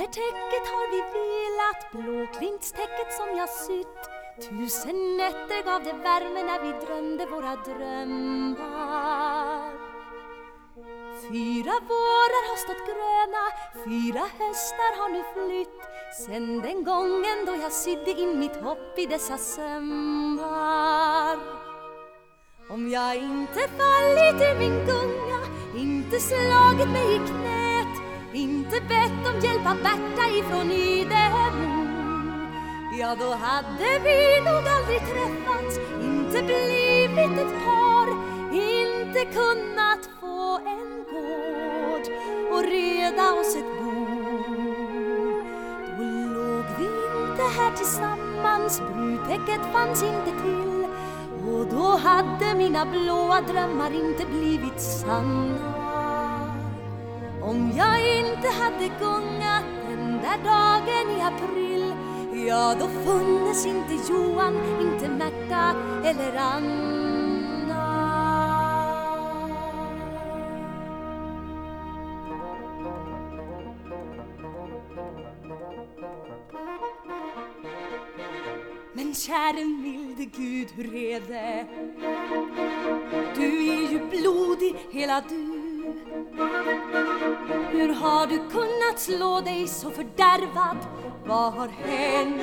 Under täcket har vi velat, blåklintstäcket som jag sytt. 1000 nätter gav det värme när vi drömde våra drömmar. 4 vårar har stått gröna, 4 höstar har nu flytt. Sen den gången då jag sydde in mitt hopp i dessa sömmar. Om jag inte fallit ur min gunga, inte slagit mig i knät, inte bett om hjälp av Berta ifrån Idemo, ja då hade vi nog aldrig träffats, inte blivit ett par, inte kunnat få en gård och reda oss ett bord. Då låg vi inte här tillsammans, brudtäcket fanns inte till, och då hade mina blåa drömmar inte blivit sanna. Om jag inte hade gungat den där dagen i april, ja då funnes inte Johan, inte Märta eller Anna. Men käre milde Gud, hur är det? Du är ju blodig hela du. Hur har du kunnat slå dig så fördärvad? Vad har hänt?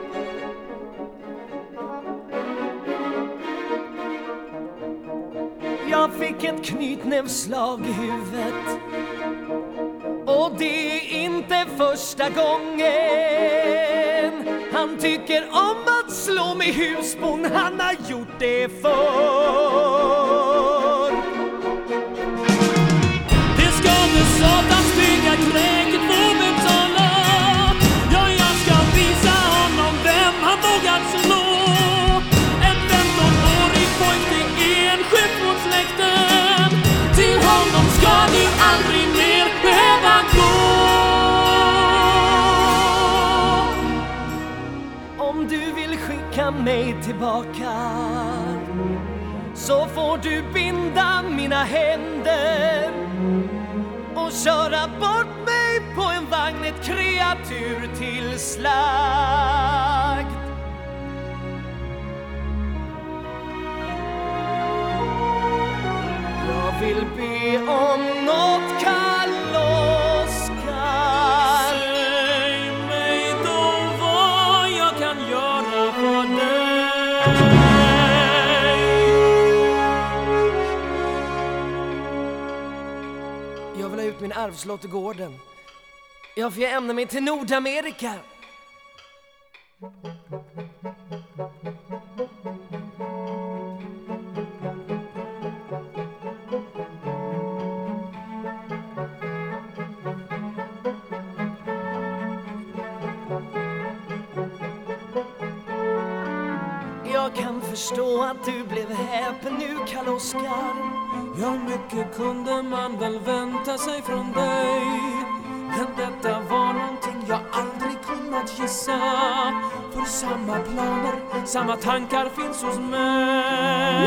Jag fick ett knytnävsslag i huvudet, och det är inte första gången. Han tycker om att slå mig husbond, han har gjort det förr. Det ska med satans bygga kräket få betala. Ja, jag ska visa honom vem han vågat slå. En 15-årig pojk, det är en sjukvårdssläkten. Till honom ska ni aldrig mer behöva gå. Om du vill skicka mig tillbaka, så får du binda mina händer och köra bort mig på en vagn, ett kreatur till slakt. Jag vill be om något, Karl Oskar. Säg mig då vad jag kan göra för dig. Jag vill ha ut min arvslott i gården. Ja, för jag ämnar mig till Nordamerika. Jag kan förstå att du blev häpen nu, Karl Oskar. Ja, mycket kunde man väl vänta sig från dig, men detta var någonting jag aldrig kunnat gissa. För samma planer, samma tankar finns hos mig.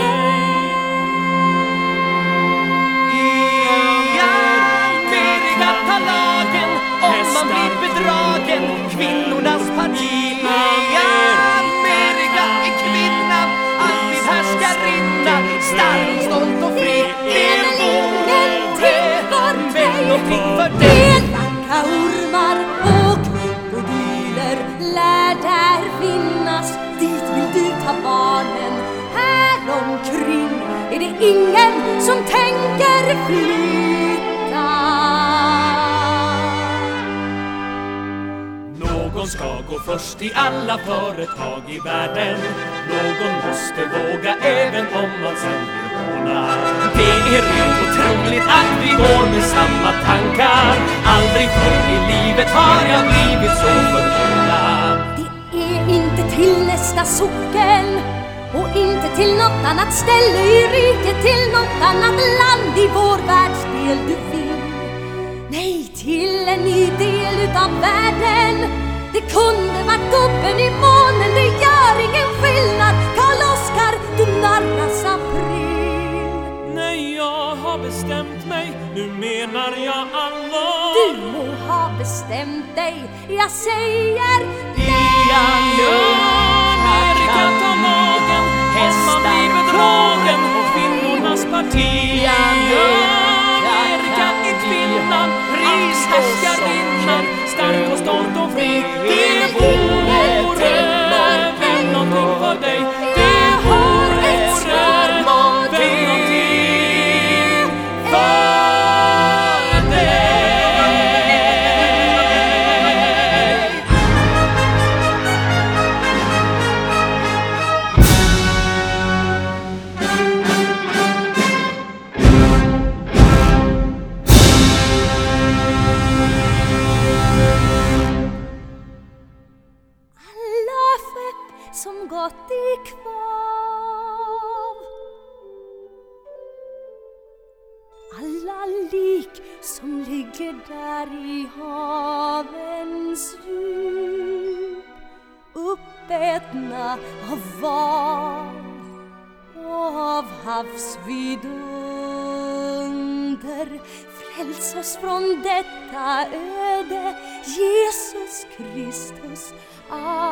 I Amerika lagen om man blir bedragen, kvinnornas parti. I Amerika är kvinnan alltid härskarinna, stark, stolt och fri. Det är någonting för dig. Blanka ormar och krokodiler lär där finnas. Dit vill du ta barnen. Här omkring är det ingen som tänker flytta. Någon ska gå först i alla företag i världen. Någon måste våga även om man sen vill håna. Det är rent otroligt att vi går med samma tankar. Aldrig förr i livet har jag blivit så förvånad. Det är inte till nästa socken och inte till något annat ställe i riket, till något annat land i vår världsdel du vill. Nej, till en ny del utav världen. Det kunde varit gubben i månen, det gör ingen skillnad. Karl Oskar, du narras april. Nej, jag har bestämt mig, nu menar jag allvar. Du må ha bestämt bestämt dig. Jag säger I Amerika tar magen om man blir bedragen och kvinnornas parti. I Amerika är kvinnan härskarinnan, stark och stolt och fri. Det vore väl någonting för dig. Det vore väl någonting för dig. alla skepp som gått i kvav, alla lik som ligger där i havens djup, uppätna av val och av havsvidunder. Fräls oss från detta öde, Jesus Kristus.